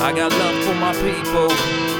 I got love for my people.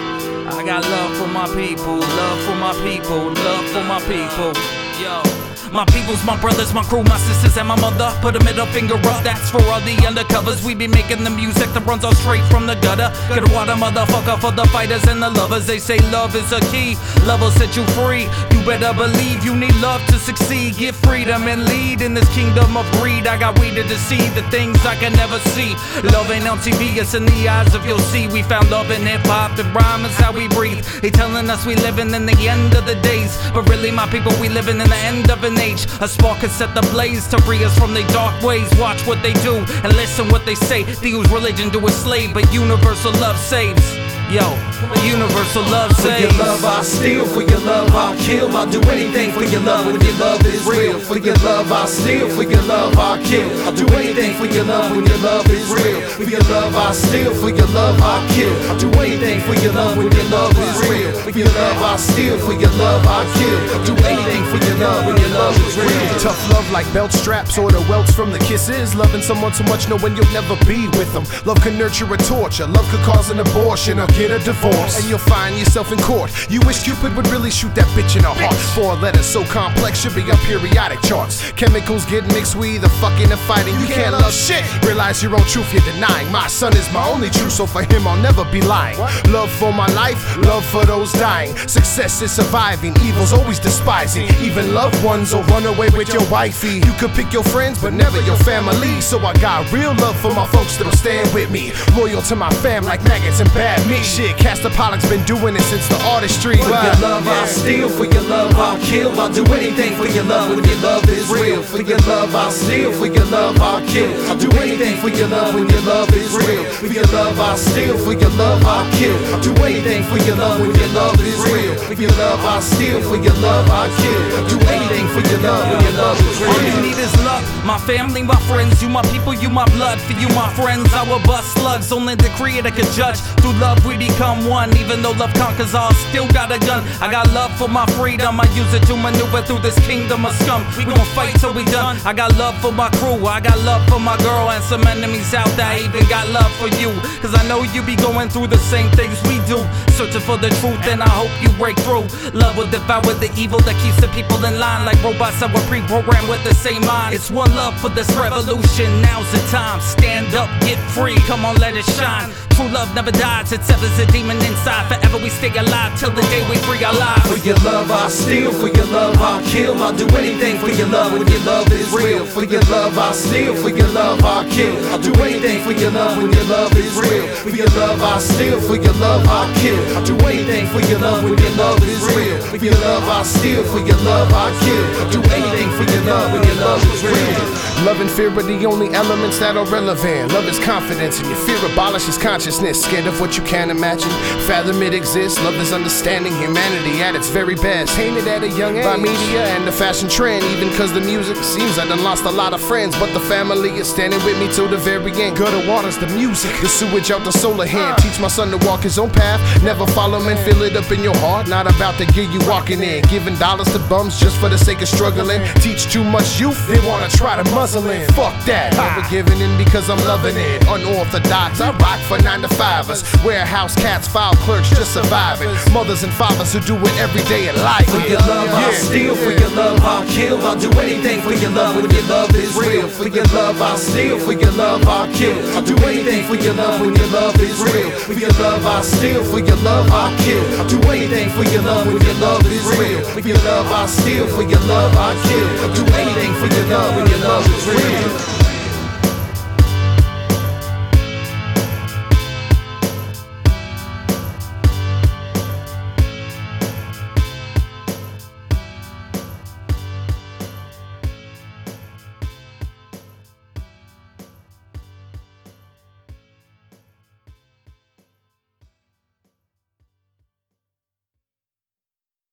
I got love for my people. Love for my people. Love for my people. Yo. My peoples, my brothers, my crew, my sisters, and my mother. Put a middle finger up, that's for all the undercovers. We be making the music that runs all straight from the gutter. Good water, motherfucker, for the fighters and the lovers. They say love is a key, love will set you free. You better believe you need love to succeed. Get freedom and lead in this kingdom of greed. I got weed to deceive the things I can never see. Love ain't on TV, it's in the eyes of you'll see. We found love in hip-hop, the rhyme is how we breathe. They telling us we living in the end of the days, but really my people, we living in the end of an age. A spark can set the blaze to free us from their dark ways. Watch what they do and listen what they say. They use religion to enslave, but universal love saves. Yo, universal love saves. For your love I'll steal, for your love I'll kill. I'll do anything for your love when your love is real. For your love I'll steal, for your love I'll kill. I'll do anything for your love when your love is real. For your love I'll steal, for your love I'll kill. I'll do anything for your love when your love is real. For your love I'll steal, for your love I'll kill. I'll do anything for your love when your love is real. Tough love like belt straps or the welts from the kisses. Loving someone too much knowing you'll never be with them. Love can nurture a torture, love could cause an abortion or get a divorce. And you'll find yourself in court. You wish Cupid would really shoot that bitch in the heart. 4 letters so complex should be on periodic charts. Chemicals get mixed with either fucking and fighting. You can't love shit. Realize your own truth you're denying. My son is my only truth, so for him I'll never be lying. Love for my life, love for those dying. Success is surviving, evil's always despising. Even loved ones will run away with your wifey. You could pick your friends, but never your family. So I got real love for my folks that'll stand with me. Loyal to my fam like maggots and bad meat. Shit, Castor Pollock's been doing it since the artistry. For your love I'll steal, for your love I'll kill. I'll do anything for your love when your love is real. For your love I'll steal, for your love I'll kill. I'll do anything for your love when your love is real. For your love I'll steal, for your love I'll kill. I'll do anything for your love when your love is real. For your love I'll steal, for your love I'll kill. I'll do anything for your love when your love is real. All you need is love, my family, my friends. You my people, you my blood. For you my friends, I will bust slugs. Only the creator can judge. Through love we become one. Even though love conquers all, still got a gun. I got love for my freedom, I use it to maneuver through this kingdom of scum. We gon' fight till we done. I got love for my crew, I got love for my girl. And some enemies out there, I even got love for you. Cause I know you be going through the same things we do. Searching for the truth and I hope you break through. Love will devour the evil that keeps the people in line. Like robots that were pre-programmed with the same mind. It's one love for this revolution, now's the time. Stand up, get free, come on let it shine. True love never dies, it severs a demon inside. Forever we stay alive till the day we free our lives. For your love I'll steal, for your love I'll kill. I'll do anything for your love when your love is real. For your love I'll steal, for your love I'll kill. I'll do anything for your love when your love is real. For your love I'll steal, for your love I'll kill. I'll do anything for your love when your love is real. For your love I'll steal, for your love I'll kill. I'll do anything for your love when your love is real. Love and fear are the only elements that are relevant. Love is confidence and your fear abolishes consciousness. Scared of what you can't imagine, fathom it exists. Love is understanding humanity at its very best. Tainted at a young age by media and the fashion trend. Even cause the music seems I done lost a lot of friends, but the family is standing with me till the very end. Gutter water's the music, the sewage out the solar hand. Teach my son to walk his own path, never follow men, feel it up in your heart. Not about the gear you walking in, giving dollars to bums just for the sake of struggling. Teach too much youth, they wanna try to muzzle in. Fuck that, never giving in because I'm loving it. Unorthodox, I rock for 9-to-5ers. Warehouse cats, file clerks, just surviving. Mothers and fathers who do it every day and like For it. your love I'll steal, for your love I'll kill. I'll do anything for your love when your love is real. For your love I'll steal, for your love I'll kill. I'll do anything for your love when your love is real. For your love I'll steal, for your love I'll kill. I'll do anything for your love when your love is real. For your love I'll steal, for your love I'll kill. I'll do anything for your love when your love is real.